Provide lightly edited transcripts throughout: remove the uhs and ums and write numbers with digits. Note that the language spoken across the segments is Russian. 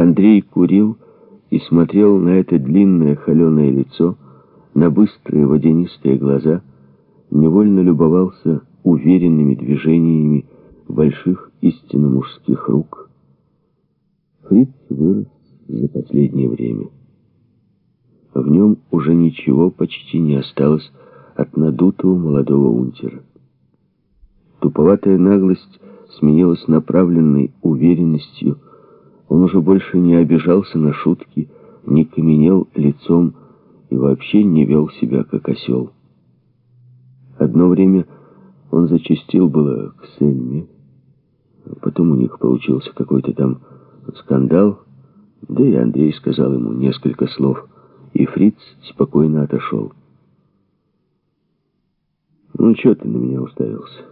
Андрей курил и смотрел на это длинное холеное лицо, на быстрые водянистые глаза, невольно любовался уверенными движениями больших истинно мужских рук. Фриц вырос за последнее время. В нем уже ничего почти не осталось от надутого молодого унтера. Туповатая наглость сменилась направленной уверенностью. Он уже больше не обижался на шутки, не каменел лицом и вообще не вел себя как осел. Одно время он зачастил было к Сельме, потом у них получился какой-то там скандал, да и Андрей сказал ему несколько слов, и Фриц спокойно отошел. «Ну, чё ты на меня уставился?»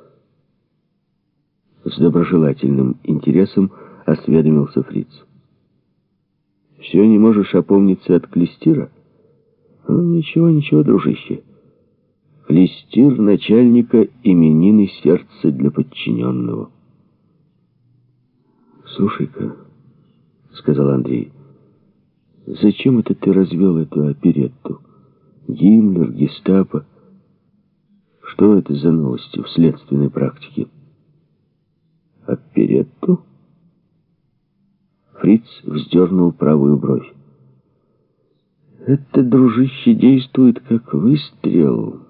С доброжелательным интересом осведомился Фриц. «Все не можешь опомниться от клестира?» «Ну, ничего, дружище. Клестир начальника именины сердца для подчиненного». «Слушай-ка», — сказал Андрей, — «зачем это ты развел эту оперетту? Гиммлер, гестапо. Что это за новости в следственной практике?» «Оперетту?» Фриц вздернул правую бровь. «Это, дружище, действует как выстрел».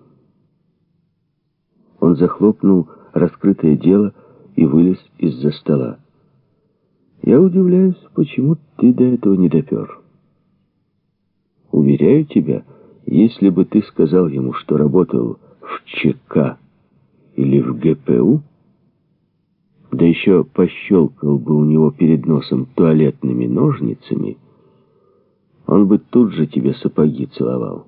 Он захлопнул раскрытое дело и вылез из-за стола. «Я удивляюсь, почему ты до этого не допер. Уверяю тебя, если бы ты сказал ему, что работал в ЧК или в ГПУ, да еще пощелкал бы у него перед носом туалетными ножницами, он бы тут же тебе сапоги целовал.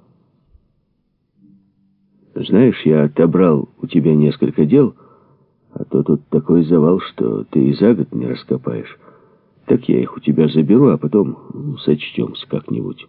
Знаешь, я отобрал у тебя несколько дел, а то тут такой завал, что ты и за год не раскопаешь. Так я их у тебя заберу, а потом сочтемся как-нибудь».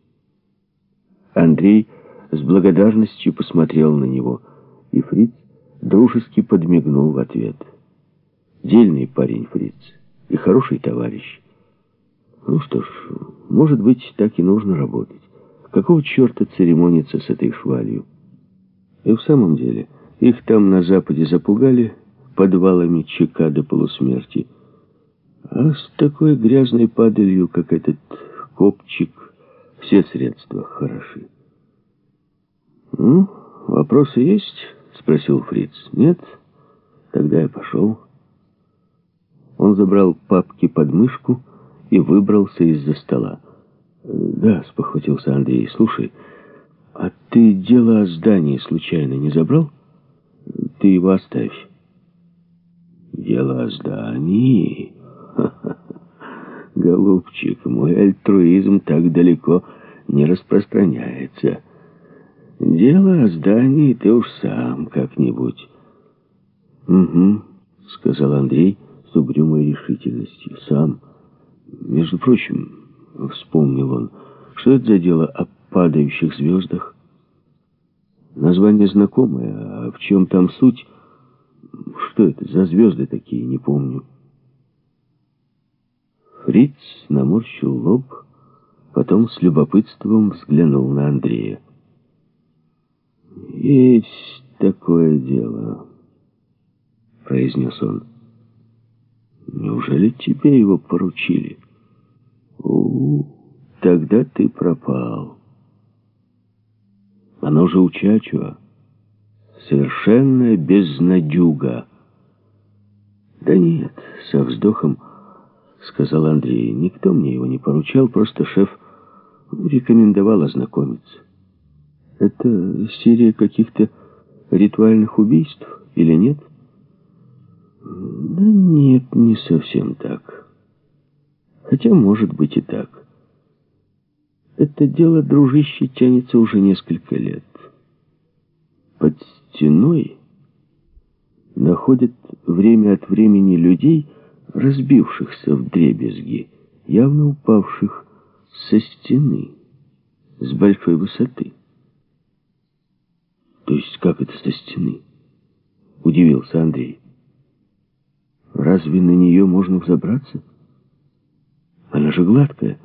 Андрей с благодарностью посмотрел на него, и Фриц дружески подмигнул в ответ. Дельный парень Фриц и хороший товарищ. Ну что ж, может быть, так и нужно работать. Какого черта церемониться с этой швалью? И в самом деле, их там на Западе запугали подвалами ЧК до полусмерти. А с такой грязной падалью, как этот копчик, все средства хороши. «Ну, вопросы есть?» — спросил Фриц. «Нет? Тогда я пошел». Он забрал папки под мышку и выбрался из-за стола. «Да», — спохватился Андрей, — «слушай, а ты дело о здании случайно не забрал? Ты его оставь». «Дело о здании? Ха-ха-ха. Голубчик, мой альтруизм так далеко не распространяется. Дело о здании ты уж сам как-нибудь». «Угу», — сказал Андрей с угрюмой решительностью. «Сам. Между прочим, — вспомнил он, — что это за дело о падающих звездах? Название знакомое, а в чем там суть? Что это за звезды такие, не помню». Фриц наморщил лоб, потом с любопытством взглянул на Андрея. «Есть такое дело», — произнес он. «Неужели тебе его поручили?» Тогда ты пропал. Оно же у Чачуа. Совершенная безнадюга». «Да нет», — со вздохом сказал Андрей, — «никто мне его не поручал, просто шеф рекомендовал ознакомиться». «Это серия каких-то ритуальных убийств или нет?» «Да нет, не совсем так. Хотя, может быть, и так. Это дело, дружище, тянется уже несколько лет. Под стеной находят время от времени людей, разбившихся вдребезги, явно упавших со стены, с большой высоты». «То есть как это со стены?» — удивился Андрей. «Разве на нее можно взобраться?» Она же гладкая.